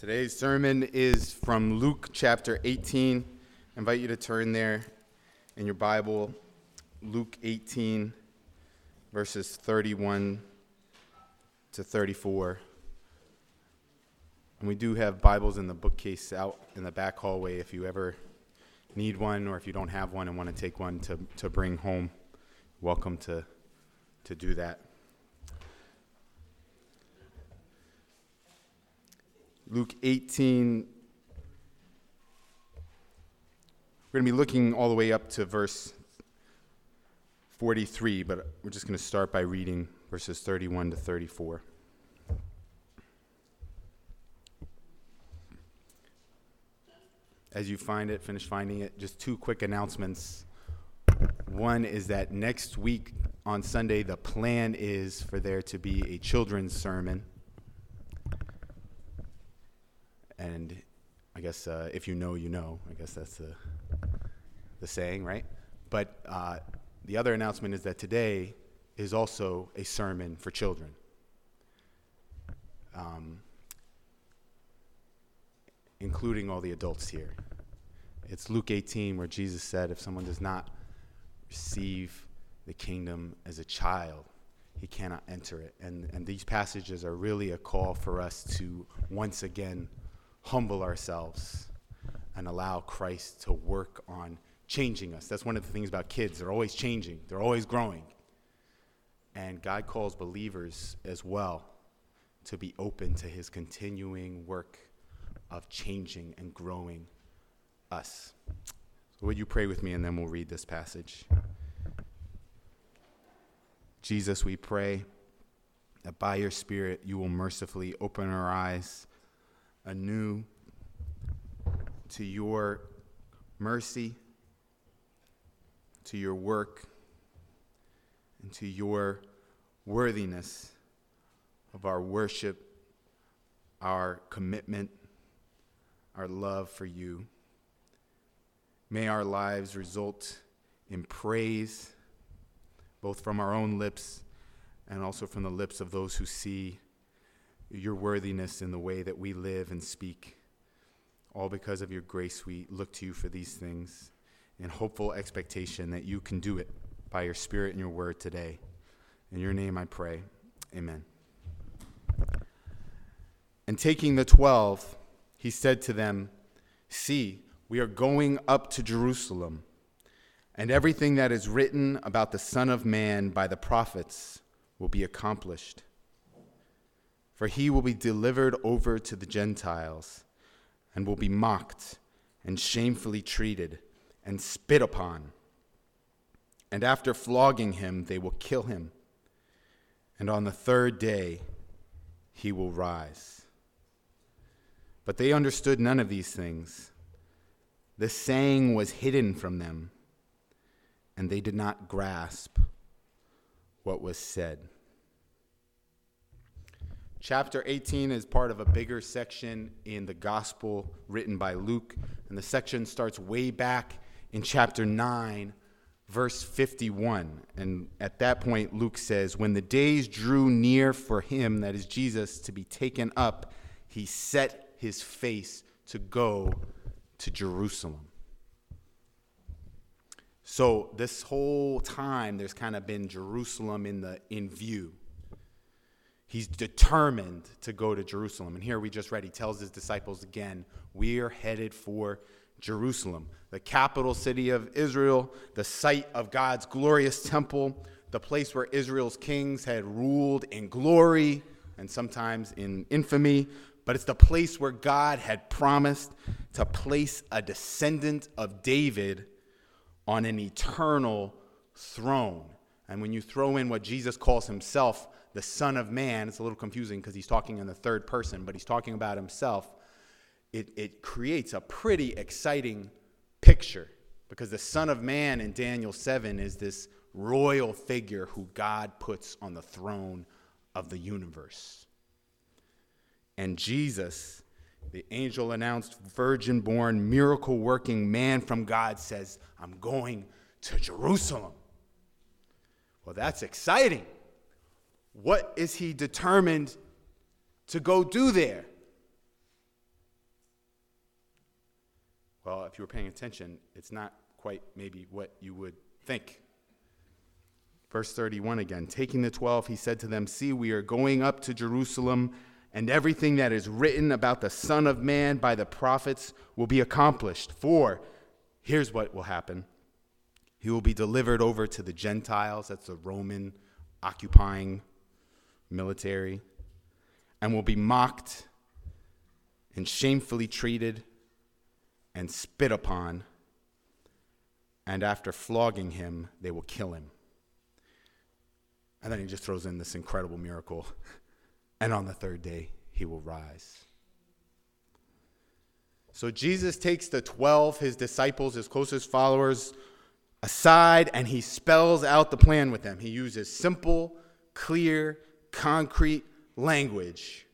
Today's sermon is from Luke chapter 18. I invite you to turn there in your Bible, Luke 18, verses 31 to 34. And we do have Bibles in the bookcase out in the back hallway if you ever need one, or if you don't have one and want to take one to bring home. Welcome to do that. Luke 18, we're going to be looking all the way up to verse 43, but we're just going to start by reading verses 31 to 34. As you finish finding it, just two quick announcements. One is that next week on Sunday, the plan is for there to be a children's sermon. And I guess if you know, you know. I guess that's the saying, right? But the other announcement is that today is also a sermon for children. Including all the adults here. It's Luke 18 where Jesus said if someone does not receive the kingdom as a child, he cannot enter it. And these passages are really a call for us to once again humble ourselves and allow Christ to work on changing us. That's one of the things about kids. They're always changing. They're always growing. And God calls believers as well to be open to his continuing work of changing and growing us. So would you pray with me, and then we'll read this passage. Jesus, we pray that by your Spirit you will mercifully open our eyes anew to your mercy, to your work, and to your worthiness of our worship, our commitment, our love for you. May our lives result in praise, both from our own lips and also from the lips of those who see your worthiness in the way that we live and speak. All because of your grace, we look to you for these things in hopeful expectation that you can do it by your Spirit and your word today. In your name I pray. Amen. And taking the 12, he said to them, "See, we are going up to Jerusalem, and everything that is written about the Son of Man by the prophets will be accomplished. For he will be delivered over to the Gentiles and will be mocked and shamefully treated and spit upon. And after flogging him, they will kill him. And on the third day, he will rise." But they understood none of these things. The saying was hidden from them, and they did not grasp what was said. Chapter 18 is part of a bigger section in the gospel written by Luke, and the section starts way back in chapter 9, verse 51. And at that point, Luke says, "When the days drew near for him," that is Jesus, "to be taken up, he set his face to go to Jerusalem." So this whole time, there's kind of been Jerusalem in view. He's determined to go to Jerusalem. And here we just read, he tells his disciples again, we are headed for Jerusalem, the capital city of Israel, the site of God's glorious temple, the place where Israel's kings had ruled in glory and sometimes in infamy. But it's the place where God had promised to place a descendant of David on an eternal throne. And when you throw in what Jesus calls himself, the Son of Man, it's a little confusing because he's talking in the third person, but he's talking about himself. It creates a pretty exciting picture because the Son of Man in Daniel 7 is this royal figure who God puts on the throne of the universe. And Jesus, the angel announced virgin-born, miracle-working man from God, says, "I'm going to Jerusalem." Well, that's exciting. What is he determined to go do there? Well, if you were paying attention, it's not quite maybe what you would think. Verse 31 again. Taking the 12, he said to them, "See, we are going up to Jerusalem, and everything that is written about the Son of Man by the prophets will be accomplished. For here's what will happen. He will be delivered over to the Gentiles," that's the Roman occupying military, "and will be mocked and shamefully treated and spit upon, and after flogging him, they will kill him." And then he just throws in this incredible miracle, "and on the third day, he will rise." So Jesus takes the 12, his disciples, his closest followers, aside, and he spells out the plan with them. He uses simple, clear, concrete language,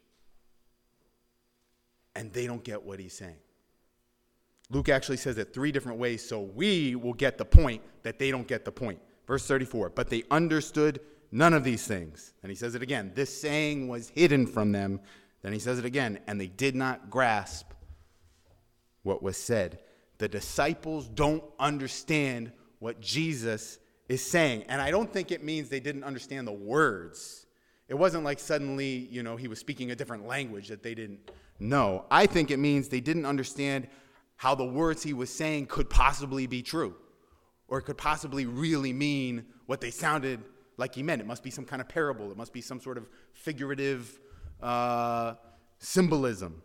and they don't get what he's saying. Luke actually says it 3 different ways, so we will get the point that they don't get the point. Verse 34, "But they understood none of these things." And he says it again, "This saying was hidden from them." Then he says it again, "and they did not grasp what was said." The disciples don't understand what Jesus is saying. And I don't think it means they didn't understand the words. It wasn't like suddenly, he was speaking a different language that they didn't know. I think it means they didn't understand how the words he was saying could possibly be true, or could possibly really mean what they sounded like he meant. It must be some kind of parable. It must be some sort of figurative symbolism.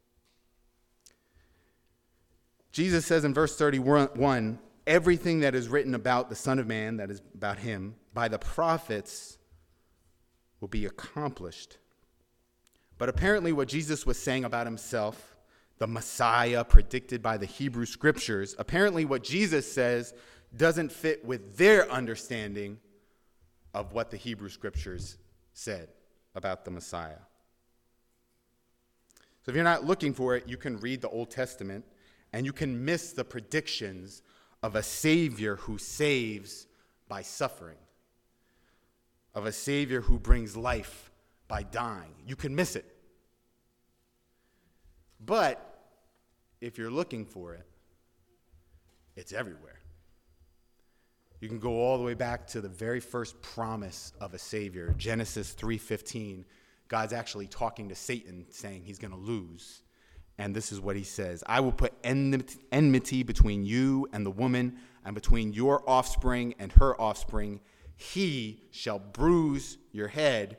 Jesus says in verse 31, everything that is written about the Son of Man, that is about him, by the prophets will be accomplished. But apparently what Jesus was saying about himself, the Messiah predicted by the Hebrew Scriptures, apparently what Jesus says doesn't fit with their understanding of what the Hebrew Scriptures said about the Messiah. So if you're not looking for it, you can read the Old Testament, and you can miss the predictions of a Savior who saves by suffering, of a Savior who brings life by dying. You can miss it. But if you're looking for it, it's everywhere. You can go all the way back to the very first promise of a Savior, Genesis 3:15. God's actually talking to Satan, saying he's going to lose. And this is what he says: "I will put enmity between you and the woman, and between your offspring and her offspring. He shall bruise your head."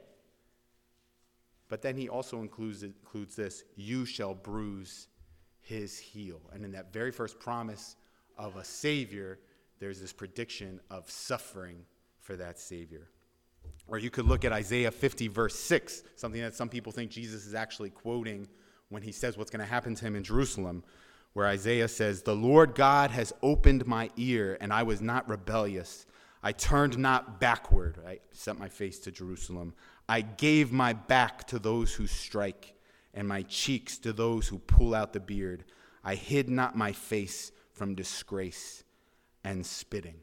But then he also includes this: "You shall bruise his heel." And in that very first promise of a Savior, there's this prediction of suffering for that Savior. Or you could look at Isaiah 50, verse 6, something that some people think Jesus is actually quoting when he says what's going to happen to him in Jerusalem, where Isaiah says, "The Lord God has opened my ear, and I was not rebellious. I turned not backward. I set my face to Jerusalem. I gave my back to those who strike, and my cheeks to those who pull out the beard. I hid not my face from disgrace and spitting."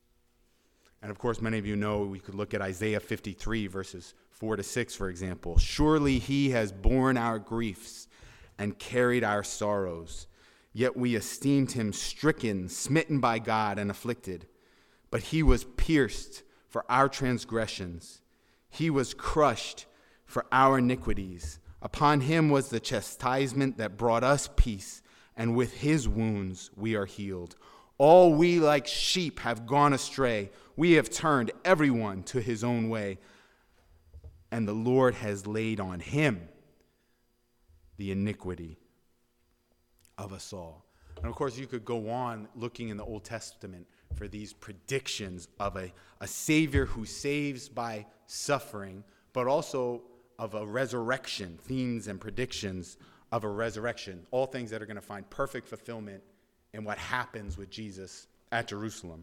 And of course, many of you know we could look at Isaiah 53, verses 4-6, for example. "Surely he has borne our griefs and carried our sorrows. Yet we esteemed him stricken, smitten by God, and afflicted. But he was pierced for our transgressions. He was crushed for our iniquities. Upon him was the chastisement that brought us peace, and with his wounds we are healed. All we like sheep have gone astray. We have turned everyone to his own way, and the Lord has laid on him the iniquity of us all." And of course, you could go on looking in the Old Testament for these predictions of a Savior who saves by suffering, but also of a resurrection, themes and predictions of a resurrection, all things that are going to find perfect fulfillment in what happens with Jesus at Jerusalem.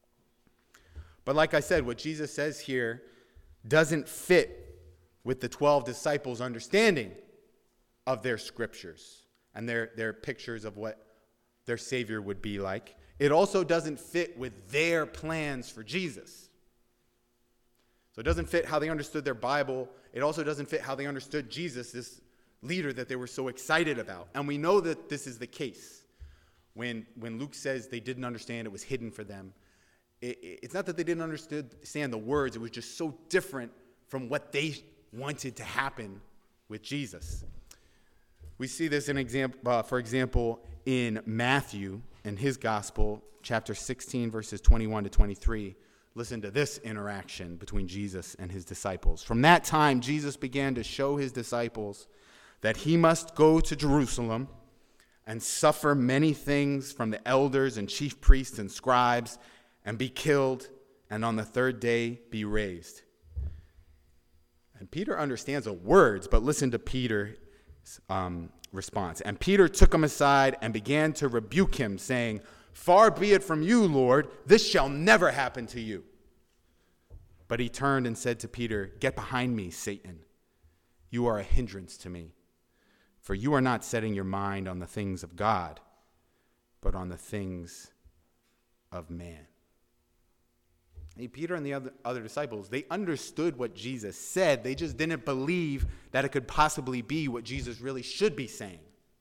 But like I said, what Jesus says here doesn't fit with the 12 disciples' understanding of their scriptures and their pictures of what their Savior would be like. It also doesn't fit with their plans for Jesus. So it doesn't fit how they understood their Bible. It also doesn't fit how they understood Jesus, this leader that they were so excited about. And we know that this is the case. When Luke says they didn't understand, it was hidden for them, it's not that they didn't understand the words. It was just so different from what they wanted to happen with Jesus. We see this for example, in Matthew, in his gospel, chapter 16, verses 21 to 23. Listen to this interaction between Jesus and his disciples. From that time, Jesus began to show his disciples that he must go to Jerusalem and suffer many things from the elders and chief priests and scribes, and be killed, and on the third day be raised. And Peter understands the words, but listen to Peter's response. And Peter took him aside and began to rebuke him, saying, "Far be it from you, Lord, this shall never happen to you." But he turned and said to Peter, "Get behind me, Satan. You are a hindrance to me, for you are not setting your mind on the things of God, but on the things of man." Hey, Peter and the other disciples, they understood what Jesus said. They just didn't believe that it could possibly be what Jesus really should be saying.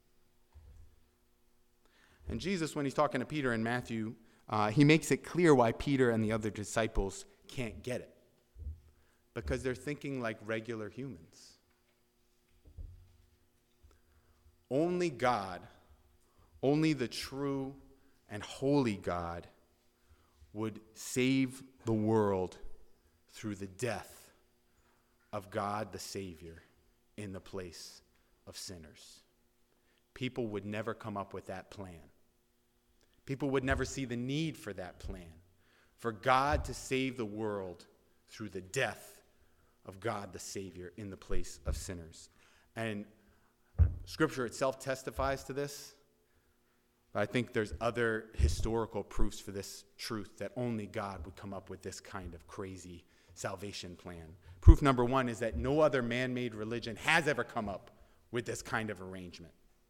And Jesus, when he's talking to Peter in Matthew, he makes it clear why Peter and the other disciples can't get it. Because they're thinking like regular humans. Only God, only the true and holy God, would save the world through the death of God the Savior in the place of sinners. People would never come up with that plan. People would never see the need for that plan, for God to save the world through the death of God the Savior in the place of sinners. And Scripture itself testifies to this. But I think there's other historical proofs for this truth, that only God would come up with this kind of crazy salvation plan. Proof number one is that no other man-made religion has ever come up with this kind of arrangement.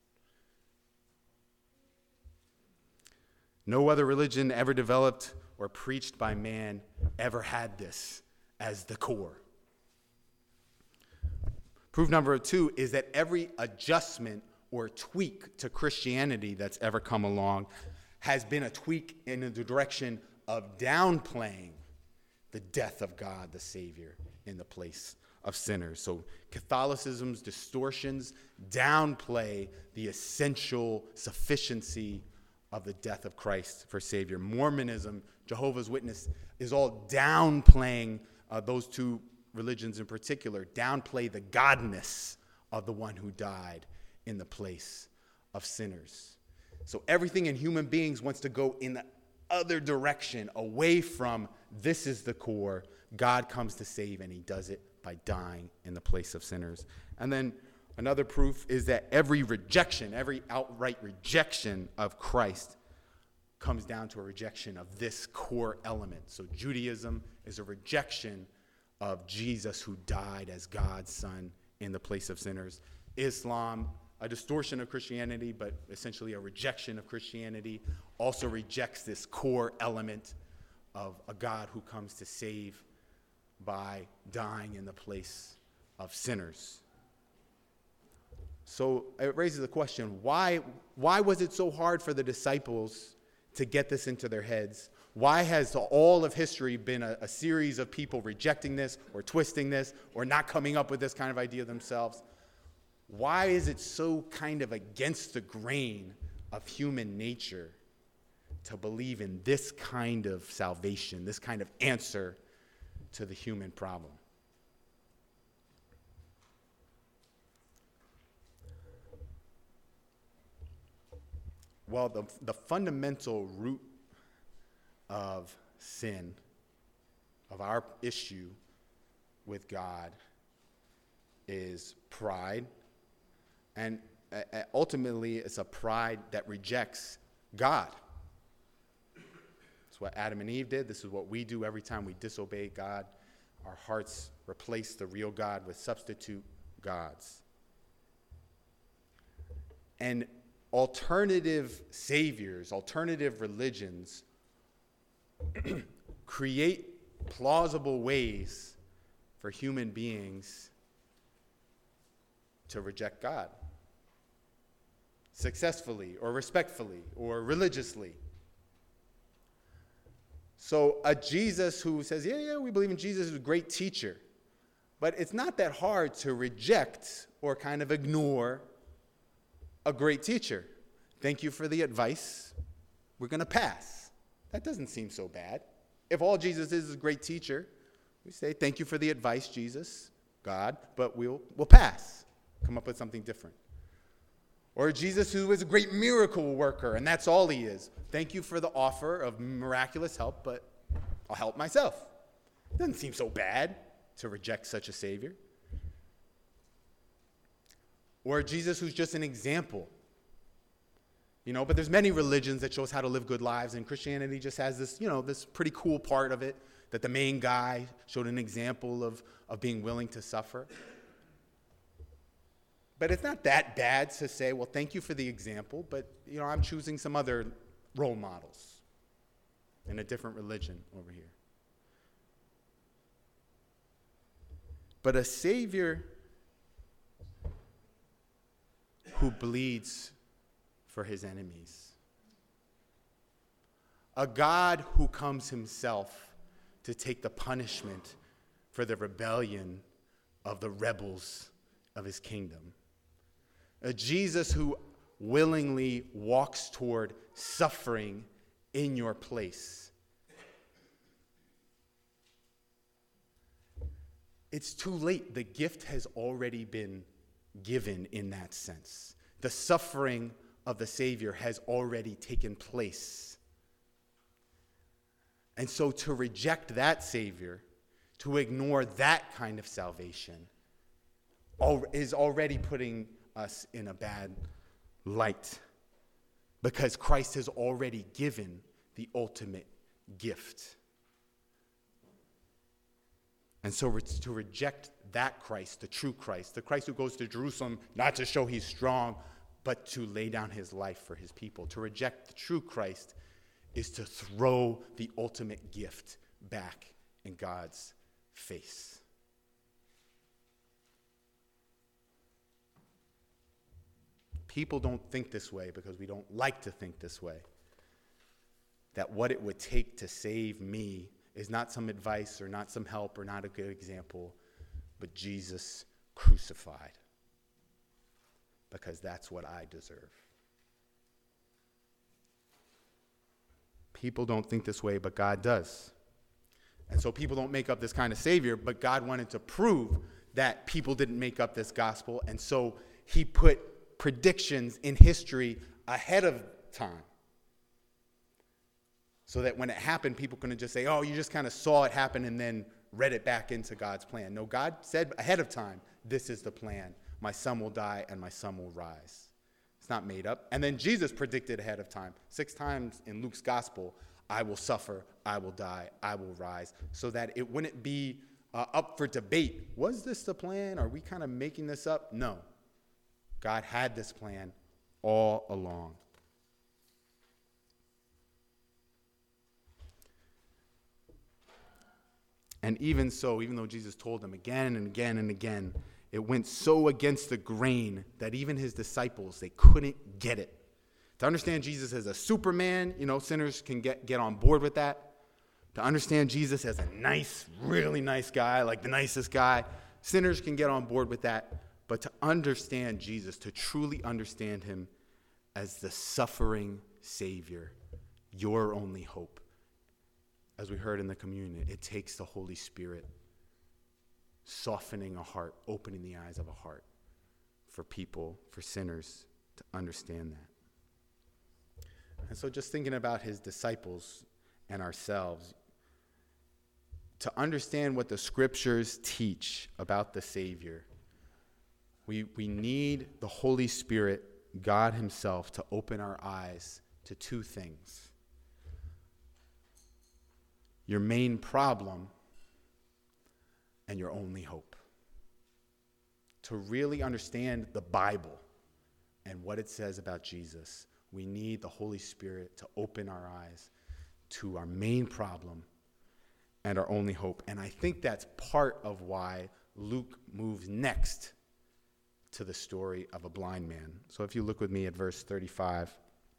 No other religion ever developed or preached by man ever had this as the core. Proof number two is that every adjustment or tweak to Christianity that's ever come along has been a tweak in the direction of downplaying the death of God the Savior in the place of sinners. So Catholicism's distortions downplay the essential sufficiency of the death of Christ for Savior. Mormonism, Jehovah's Witness, is all downplaying those two religions in particular, downplay the godness of the one who died in the place of sinners. So everything in human beings wants to go in the other direction, away from this is the core. God comes to save, and he does it by dying in the place of sinners. And then another proof is that every rejection, every outright rejection of Christ comes down to a rejection of this core element. So Judaism is a rejection of Jesus who died as God's Son in the place of sinners. Islam, a distortion of Christianity, but essentially a rejection of Christianity, also rejects this core element of a God who comes to save by dying in the place of sinners. So it raises the question, why was it so hard for the disciples to get this into their heads? Why has all of history been a series of people rejecting this or twisting this or not coming up with this kind of idea themselves? Why is it so kind of against the grain of human nature to believe in this kind of salvation, this kind of answer to the human problem? Well, the fundamental root of sin, of our issue with God, is pride. And ultimately, it's a pride that rejects God. It's what Adam and Eve did. This is what we do every time we disobey God. Our hearts replace the real God with substitute gods. And alternative saviors, alternative religions create plausible ways for human beings to reject God. successfully or respectfully or religiously. So a Jesus who says, yeah, we believe in Jesus, is a great teacher. But it's not that hard to reject or kind of ignore a great teacher. Thank you for the advice. We're going to pass. That doesn't seem so bad. If all Jesus is a great teacher, we say, thank you for the advice, Jesus, God, but we'll pass. Come up with something different. Or Jesus who is a great miracle worker, and that's all he is. Thank you for the offer of miraculous help, but I'll help myself. It doesn't seem so bad to reject such a Savior. Or Jesus who's just an example. But there's many religions that show us how to live good lives, and Christianity just has this, this pretty cool part of it, that the main guy showed an example of being willing to suffer. But it's not that bad to say, well, thank you for the example, but, I'm choosing some other role models in a different religion over here. But a Savior who bleeds for his enemies. A God who comes himself to take the punishment for the rebellion of the rebels of his kingdom. A Jesus who willingly walks toward suffering in your place. It's too late. The gift has already been given in that sense. The suffering of the Savior has already taken place. And so to reject that Savior, to ignore that kind of salvation, is already putting us in a bad light, because Christ has already given the ultimate gift. And so to reject that Christ, the true Christ, the Christ who goes to Jerusalem not to show he's strong, but to lay down his life for his people, to reject the true Christ is to throw the ultimate gift back in God's face. People don't think this way because we don't like to think this way. That what it would take to save me is not some advice or not some help or not a good example, but Jesus crucified. Because that's what I deserve. People don't think this way, but God does. And so people don't make up this kind of Savior, but God wanted to prove that people didn't make up this gospel, and so he put predictions in history ahead of time. So that when it happened, people couldn't just say, oh, you just kind of saw it happen and then read it back into God's plan. No, God said ahead of time, this is the plan. My son will die and my son will rise. It's not made up. And then Jesus predicted ahead of time. 6 times in Luke's gospel, I will suffer, I will die, I will rise. So that it wouldn't be up for debate. Was this the plan? Are we kind of making this up? No. God had this plan all along. And even so, even though Jesus told them again and again and again, it went so against the grain that even his disciples, they couldn't get it. To understand Jesus as a Superman, sinners can get on board with that. To understand Jesus as a nice, really nice guy, like the nicest guy, sinners can get on board with that. But to understand Jesus, to truly understand him as the suffering Savior, your only hope, as we heard in the communion, it takes the Holy Spirit softening a heart, opening the eyes of a heart for people, for sinners to understand that. And so just thinking about his disciples and ourselves, to understand what the scriptures teach about the Savior, we need the Holy Spirit, God himself, to open our eyes to 2 things. Your main problem and your only hope. To really understand the Bible and what it says about Jesus, we need the Holy Spirit to open our eyes to our main problem and our only hope. And I think that's part of why Luke moves next to the story of a blind man. So if you look with me at verse 35.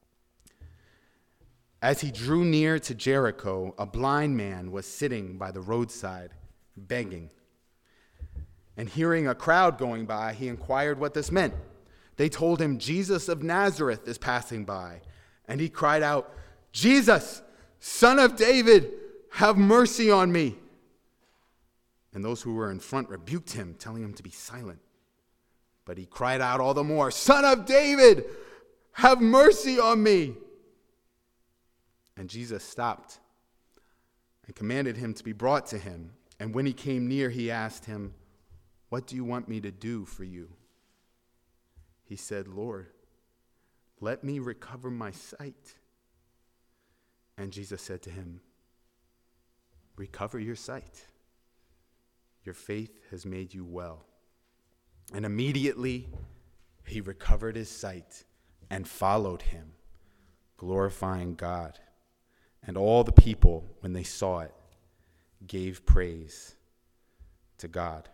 As he drew near to Jericho, a blind man was sitting by the roadside, begging. And hearing a crowd going by, he inquired what this meant. They told him, Jesus of Nazareth is passing by. And he cried out, Jesus, Son of David, have mercy on me. And those who were in front rebuked him, telling him to be silent. But he cried out all the more, Son of David, have mercy on me. And Jesus stopped and commanded him to be brought to him. And when he came near, he asked him, what do you want me to do for you? He said, Lord, let me recover my sight. And Jesus said to him, recover your sight. Your faith has made you well. And immediately he recovered his sight and followed him, glorifying God. And all the people, when they saw it, gave praise to God.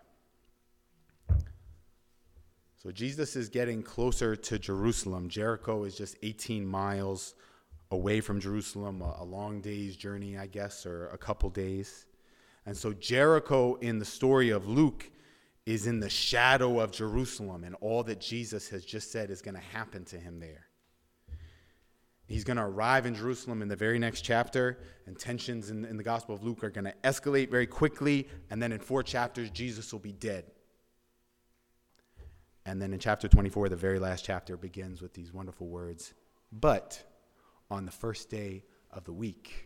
So Jesus is getting closer to Jerusalem. Jericho is just 18 miles away from Jerusalem, a long day's journey, I guess, or a couple days. And so Jericho in the story of Luke is in the shadow of Jerusalem and all that Jesus has just said is going to happen to him there. He's going to arrive in Jerusalem in the very next chapter, and tensions in the Gospel of Luke are going to escalate very quickly, and then in 4 chapters, Jesus will be dead. And then in chapter 24, the very last chapter, begins with these wonderful words, but on the first day of the week.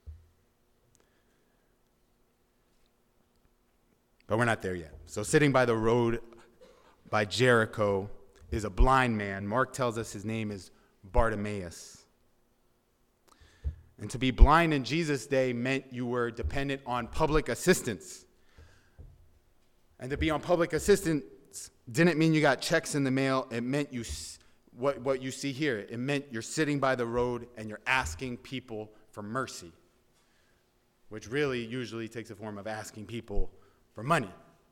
But we're not there yet. So sitting by the road by Jericho is a blind man. Mark tells us his name is Bartimaeus. And to be blind in Jesus' day meant you were dependent on public assistance. And to be on public assistance didn't mean you got checks in the mail. It meant what you see here. It meant you're sitting by the road and you're asking people for mercy, which really usually takes the form of asking people for money.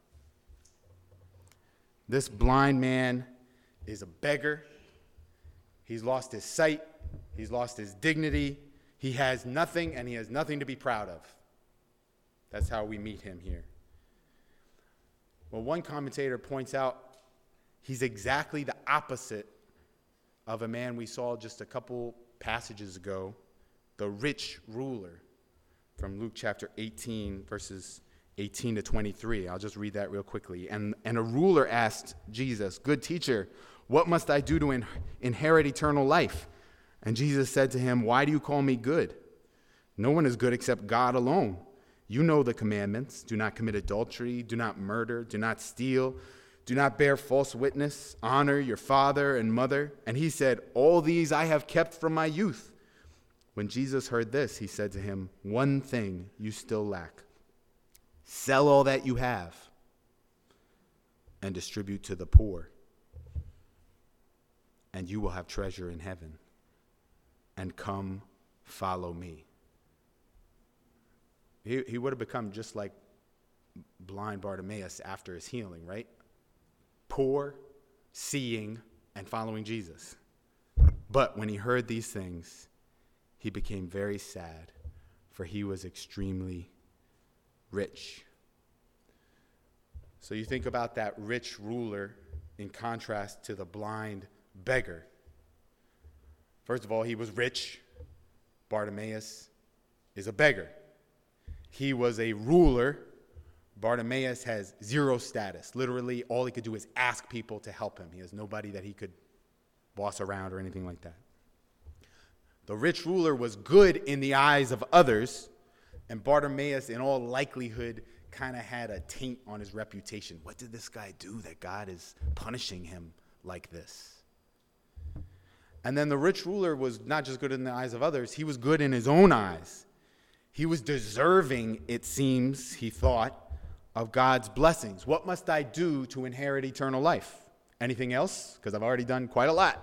This blind man is a beggar. He's lost his sight. He's lost his dignity. He has nothing, and he has nothing to be proud of. That's how we meet him here. Well, one commentator points out he's exactly the opposite of a man we saw just a couple passages ago, the rich ruler from Luke chapter 18, verses 18 to 23. I'll just read that real quickly. And a ruler asked Jesus, good teacher, what must I do to inherit eternal life? And Jesus said to him, why do you call me good? No one is good except God alone. You know the commandments. Do not commit adultery. Do not murder. Do not steal. Do not bear false witness. Honor your father and mother. And he said, all these I have kept from my youth. When Jesus heard this, he said to him, one thing you still lack. Sell all that you have and distribute to the poor, and you will have treasure in heaven. And come, follow me. He would have become just like blind Bartimaeus after his healing, right? Poor, seeing, and following Jesus. But when he heard these things, he became very sad, for he was extremely rich. So you think about that rich ruler in contrast to the blind beggar. First of all, he was rich. Bartimaeus is a beggar. He was a ruler. Bartimaeus has zero status. Literally, all he could do is ask people to help him. He has nobody that he could boss around or anything like that. The rich ruler was good in the eyes of others, and Bartimaeus, in all likelihood, kind of had a taint on his reputation. What did this guy do that God is punishing him like this? And then the rich ruler was not just good in the eyes of others, he was good in his own eyes. He was deserving, it seems, he thought, of God's blessings. What must I do to inherit eternal life? Anything else? Because I've already done quite a lot.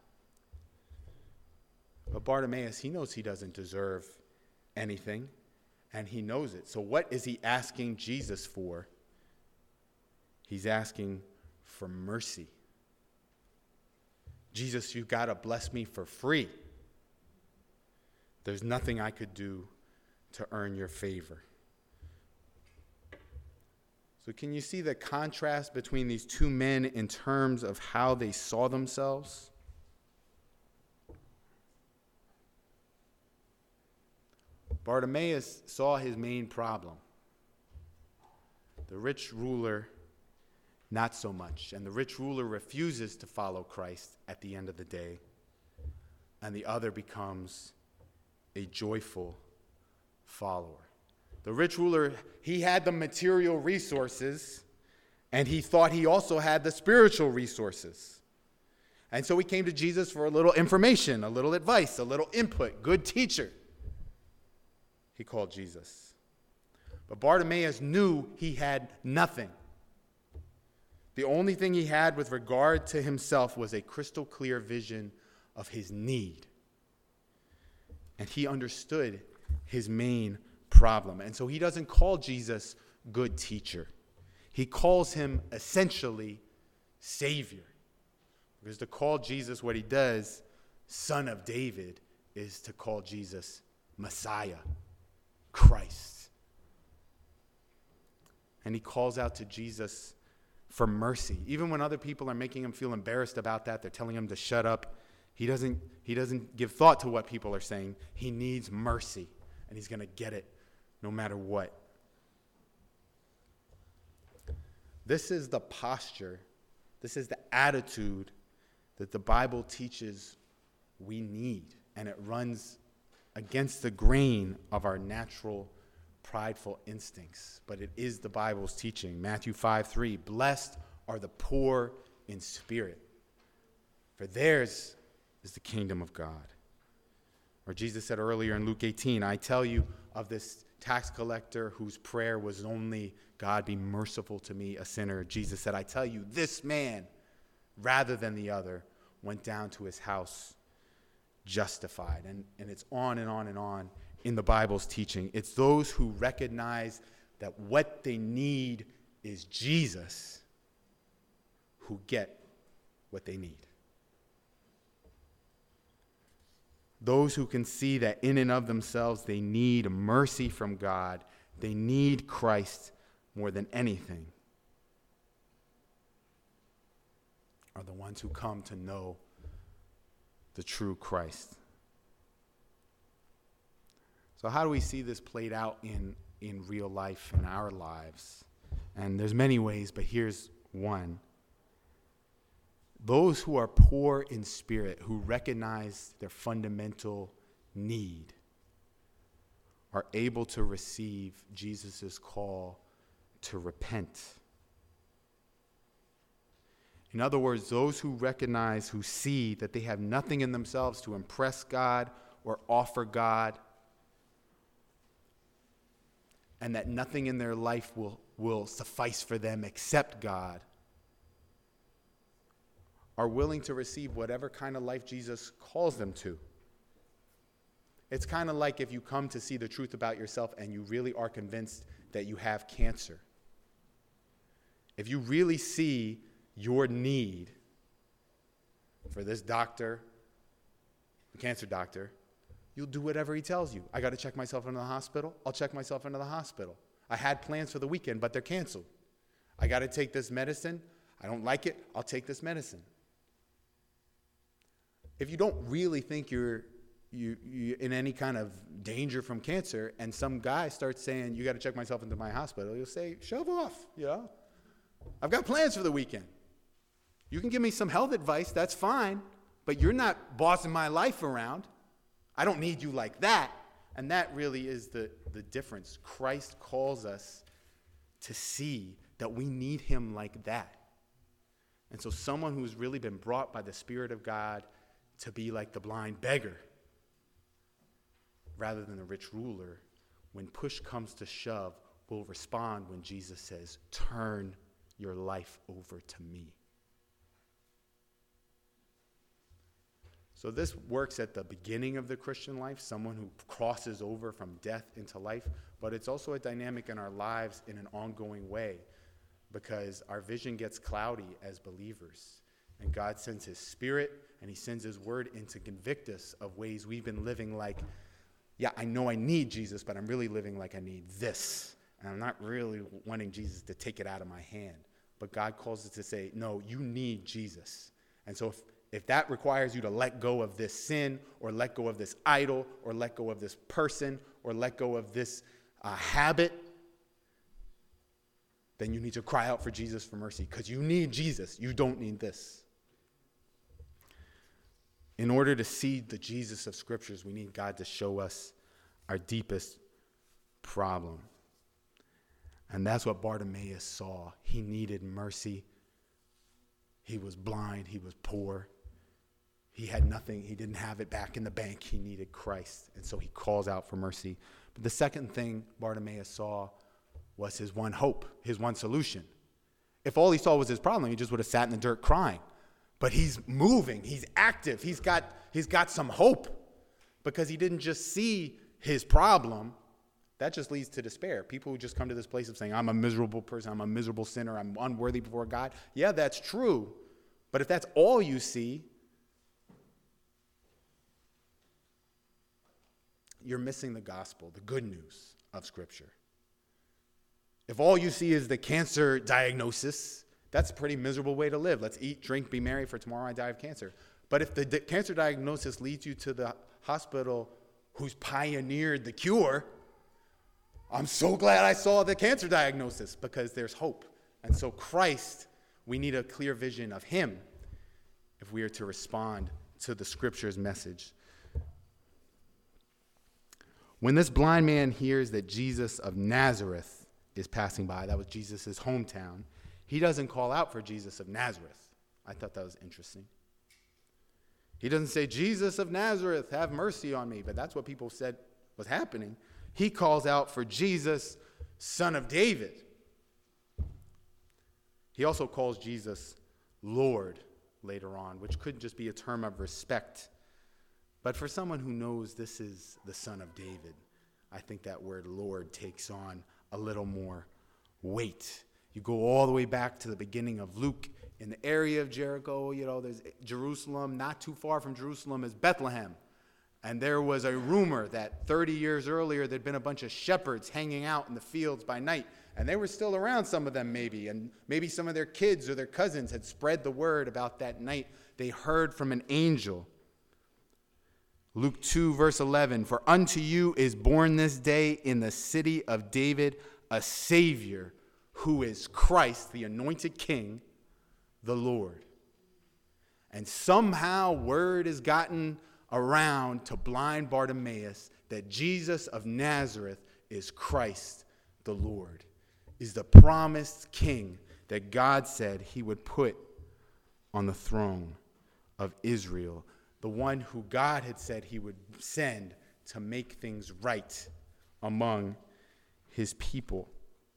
But Bartimaeus, he knows he doesn't deserve anything, and he knows it. So what is he asking Jesus for? He's asking for mercy. Jesus, you got to bless me for free. There's nothing I could do to earn your favor. So can you see the contrast between these two men in terms of how they saw themselves? Bartimaeus saw his main problem. The rich ruler, not so much. And the rich ruler refuses to follow Christ at the end of the day. And the other becomes a joyful follower. The rich ruler, he had the material resources, and he thought he also had the spiritual resources. And so he came to Jesus for a little information, a little advice, a little input. Good teacher, he called Jesus. But Bartimaeus knew he had nothing. The only thing he had with regard to himself was a crystal clear vision of his need. And he understood his main problem. And so he doesn't call Jesus good teacher. He calls him essentially Savior. Because to call Jesus what he does, Son of David, is to call Jesus Messiah, Christ. And he calls out to Jesus for mercy. Even when other people are making him feel embarrassed about that, they're telling him to shut up, he doesn't give thought to what people are saying. He needs mercy, and he's going to get it no matter what. This is the posture, this is the attitude that the Bible teaches we need, and it runs against the grain of our natural prideful instincts, but it is the Bible's teaching. Matthew 5:3, blessed are the poor in spirit, for theirs is the kingdom of God. Or Jesus said earlier in Luke 18, I tell you of this tax collector whose prayer was only, God be merciful to me, a sinner. Jesus said, I tell you, this man, rather than the other, went down to his house justified. And it's on and on and on in the Bible's teaching. It's those who recognize that what they need is Jesus who get what they need. Those who can see that in and of themselves they need mercy from God, they need Christ more than anything, are the ones who come to know the true Christ. So how do we see this played out in real life, in our lives? And there's many ways, but here's one. Those who are poor in spirit, who recognize their fundamental need, are able to receive Jesus' call to repent. In other words, those who recognize, who see that they have nothing in themselves to impress God or offer God, and that nothing in their life will suffice for them except God, are willing to receive whatever kind of life Jesus calls them to. It's kind of like if you come to see the truth about yourself and you really are convinced that you have cancer. If you really see your need for this doctor, the cancer doctor, you'll do whatever he tells you. I got to check myself into the hospital. I'll check myself into the hospital. I had plans for the weekend, but they're canceled. I got to take this medicine. I don't like it. I'll take this medicine. If you don't really think you're in any kind of danger from cancer, and some guy starts saying, you got to check myself into my hospital, you'll say, shove off, I've got plans for the weekend. You can give me some health advice, that's fine, but you're not bossing my life around. I don't need you like that. And that really is the difference. Christ calls us to see that we need him like that. And so someone who's really been brought by the Spirit of God to be like the blind beggar, rather than the rich ruler, when push comes to shove, will respond when Jesus says, turn your life over to me. So this works at the beginning of the Christian life, someone who crosses over from death into life, but it's also a dynamic in our lives in an ongoing way, because our vision gets cloudy as believers, and God sends his Spirit, And he sends his word in to convict us of ways we've been living like, yeah, I know I need Jesus, but I'm really living like I need this. And I'm not really wanting Jesus to take it out of my hand. But God calls us to say, no, you need Jesus. And so if that requires you to let go of this sin, or let go of this idol, or let go of this person, or let go of this habit, then you need to cry out for Jesus for mercy, because you need Jesus. You don't need this. In order to see the Jesus of Scriptures, we need God to show us our deepest problem. And that's what Bartimaeus saw. He needed mercy. He was blind. He was poor. He had nothing. He didn't have it back in the bank. He needed Christ. And so he calls out for mercy. But the second thing Bartimaeus saw was his one hope, his one solution. If all he saw was his problem, he just would have sat in the dirt crying. But he's moving. He's active. He's got some hope, because he didn't just see his problem. That just leads to despair. People who just come to this place of saying, I'm a miserable person, I'm a miserable sinner, I'm unworthy before God. Yeah, that's true. But if that's all you see, you're missing the gospel, the good news of Scripture. If all you see is the cancer diagnosis, that's a pretty miserable way to live. Let's eat, drink, be merry, for tomorrow I die of cancer. But if the cancer diagnosis leads you to the hospital who's pioneered the cure, I'm so glad I saw the cancer diagnosis, because there's hope. And so Christ, we need a clear vision of him if we are to respond to the Scripture's message. When this blind man hears that Jesus of Nazareth is passing by, that was Jesus' hometown, he doesn't call out for Jesus of Nazareth. I thought that was interesting. He doesn't say, Jesus of Nazareth, have mercy on me. But that's what people said was happening. He calls out for Jesus, Son of David. He also calls Jesus Lord later on, which could just be a term of respect. But for someone who knows this is the Son of David, I think that word Lord takes on a little more weight. You go all the way back to the beginning of Luke. In the area of Jericho, there's Jerusalem. Not too far from Jerusalem is Bethlehem. And there was a rumor that 30 years earlier, there'd been a bunch of shepherds hanging out in the fields by night. And they were still around, some of them maybe. And maybe some of their kids or their cousins had spread the word about that night. They heard from an angel. Luke 2, verse 11, for unto you is born this day in the city of David a Savior, who is Christ, the anointed King, the Lord. And somehow word has gotten around to blind Bartimaeus that Jesus of Nazareth is Christ, the Lord, is the promised King that God said he would put on the throne of Israel, the one who God had said he would send to make things right among his people.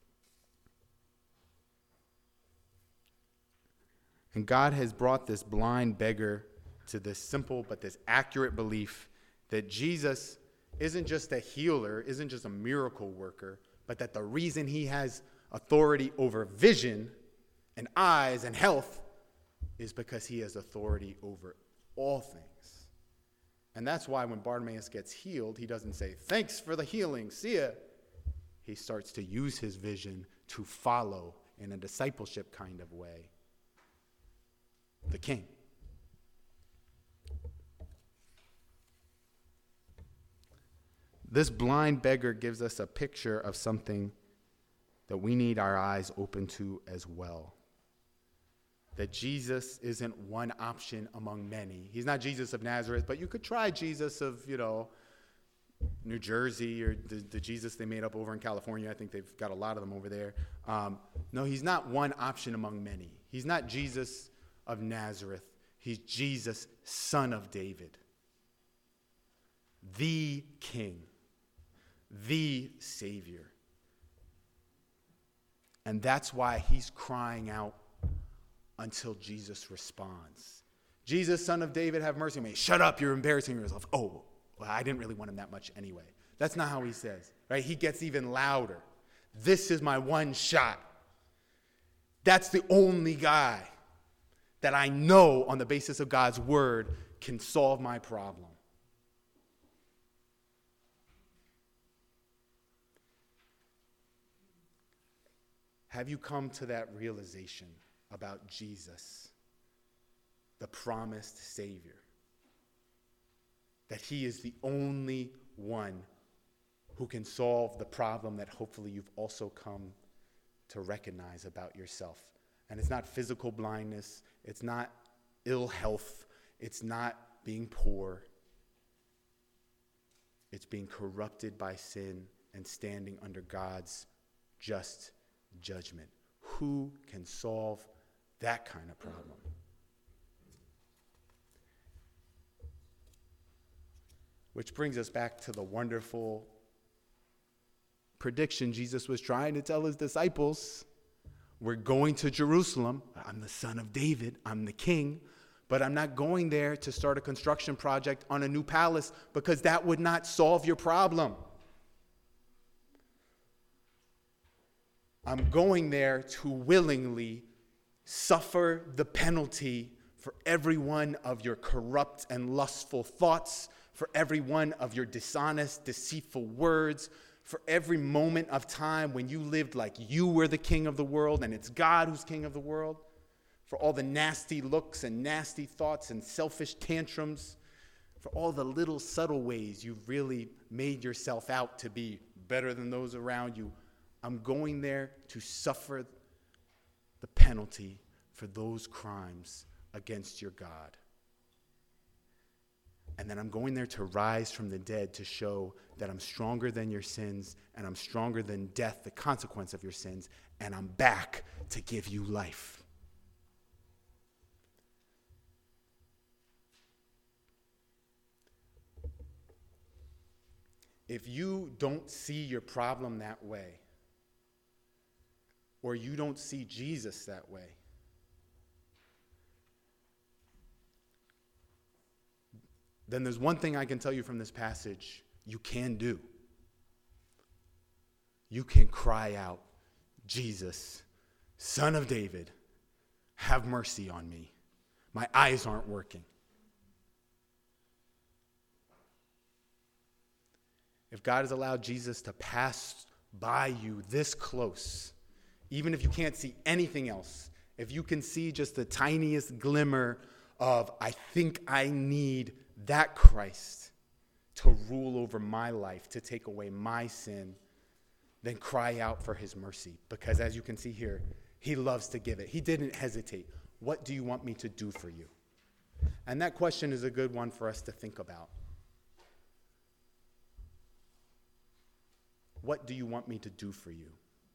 And God has brought this blind beggar to this simple but this accurate belief that Jesus isn't just a healer, isn't just a miracle worker, but that the reason he has authority over vision and eyes and health is because he has authority over all things. And that's why when Bartimaeus gets healed, he doesn't say, thanks for the healing, see ya. He starts to use his vision to follow in a discipleship kind of way the King. This blind beggar gives us a picture of something that we need our eyes open to as well. That Jesus isn't one option among many. He's not Jesus of Nazareth, but you could try Jesus of, New Jersey, or the Jesus they made up over in California. I think they've got a lot of them over there. No, he's not one option among many. He's not Jesus of Nazareth. He's Jesus, Son of David. The King. The Savior. And that's why he's crying out until Jesus responds. Jesus, Son of David, have mercy on me. Shut up, you're embarrassing yourself. Oh, well, I didn't really want him that much anyway. That's not how he says, right? He gets even louder. This is my one shot. That's the only guy that I know on the basis of God's word can solve my problem. Have you come to that realization about Jesus, the promised Savior? That he is the only one who can solve the problem that hopefully you've also come to recognize about yourself. And it's not physical blindness, it's not ill health, it's not being poor. It's being corrupted by sin and standing under God's just judgment. Who can solve that kind of problem? Which brings us back to the wonderful prediction Jesus was trying to tell his disciples. We're going to Jerusalem. I'm the son of David. I'm the king. But I'm not going there to start a construction project on a new palace, because that would not solve your problem. I'm going there to willingly suffer the penalty for every one of your corrupt and lustful thoughts, for every one of your dishonest, deceitful words, for every moment of time when you lived like you were the king of the world and it's God who's king of the world, for all the nasty looks and nasty thoughts and selfish tantrums, for all the little subtle ways you've really made yourself out to be better than those around you. I'm going there to suffer the penalty for those crimes against your God. And then I'm going there to rise from the dead to show that I'm stronger than your sins, and I'm stronger than death, the consequence of your sins, and I'm back to give you life. If you don't see your problem that way, or you don't see Jesus that way, then there's one thing I can tell you from this passage you can do. You can cry out, Jesus, Son of David, have mercy on me. My eyes aren't working. If God has allowed Jesus to pass by you this close, even if you can't see anything else, if you can see just the tiniest glimmer of, I think I need that Christ to rule over my life, to take away my sin, then cry out for his mercy. Because as you can see here, he loves to give it. He didn't hesitate. What do you want me to do for you? And that question is a good one for us to think about. What do you want me to do for you?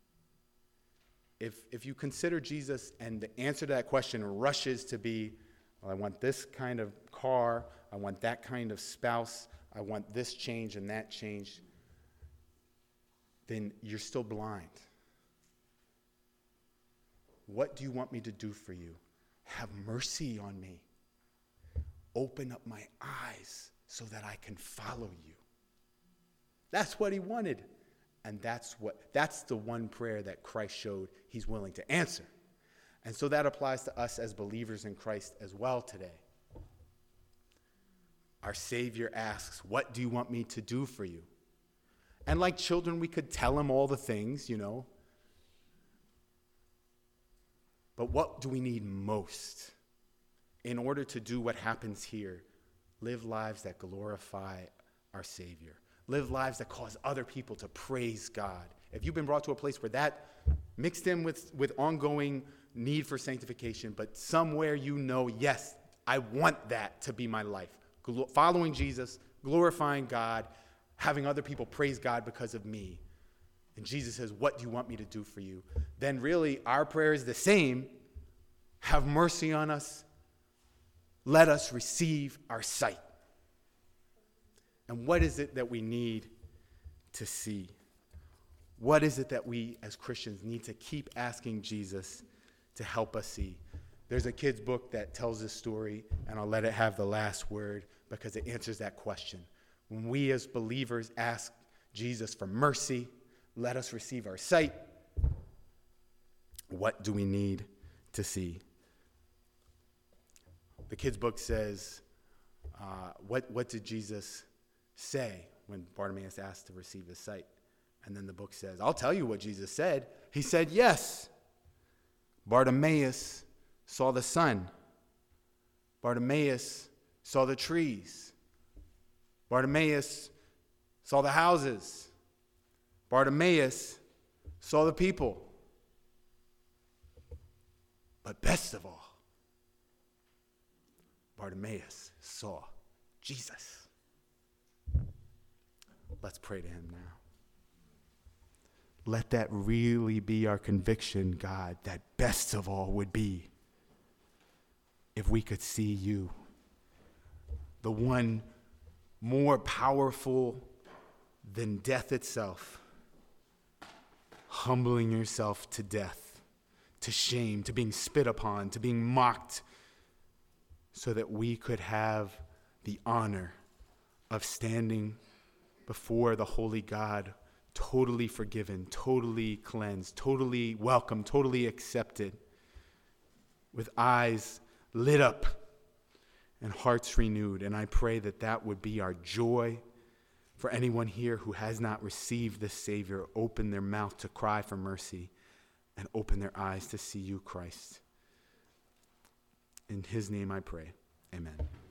If you consider Jesus and the answer to that question rushes to be, well, I want this kind of car, I want that kind of spouse, I want this change and that change, then you're still blind. What do you want me to do for you? Have mercy on me. Open up my eyes so that I can follow you. That's what he wanted. And that's the one prayer that Christ showed he's willing to answer. And so that applies to us as believers in Christ as well today. Our Savior asks, what do you want me to do for you? And like children, we could tell him all the things, But what do we need most in order to do what happens here? Live lives that glorify our Savior. Live lives that cause other people to praise God. If you've been brought to a place where that mixed in with ongoing need for sanctification, but somewhere yes, I want that to be my life. Following Jesus, glorifying God, having other people praise God because of me. And Jesus says, what do you want me to do for you? Then really our prayer is the same. Have mercy on us. Let us receive our sight. And what is it that we need to see? What is it that we as Christians need to keep asking Jesus to help us see? There's a kid's book that tells this story, and I'll let it have the last word because it answers that question. When we as believers ask Jesus for mercy, let us receive our sight, what do we need to see? The kid's book says, what did Jesus say when Bartimaeus asked to receive his sight? And then the book says, I'll tell you what Jesus said. He said, yes. Bartimaeus saw the sun. Bartimaeus saw the trees. Bartimaeus saw the houses. Bartimaeus saw the people. But best of all, Bartimaeus saw Jesus. Let's pray to him now. Let that really be our conviction, God, that best of all would be if we could see you, the one more powerful than death itself, humbling yourself to death, to shame, to being spit upon, to being mocked, so that we could have the honor of standing before the holy God, totally forgiven, totally cleansed, totally welcome, totally accepted, with eyes lit up and hearts renewed. And I pray that that would be our joy for anyone here who has not received the Savior. Open their mouth to cry for mercy and open their eyes to see you, Christ. In his name I pray. Amen.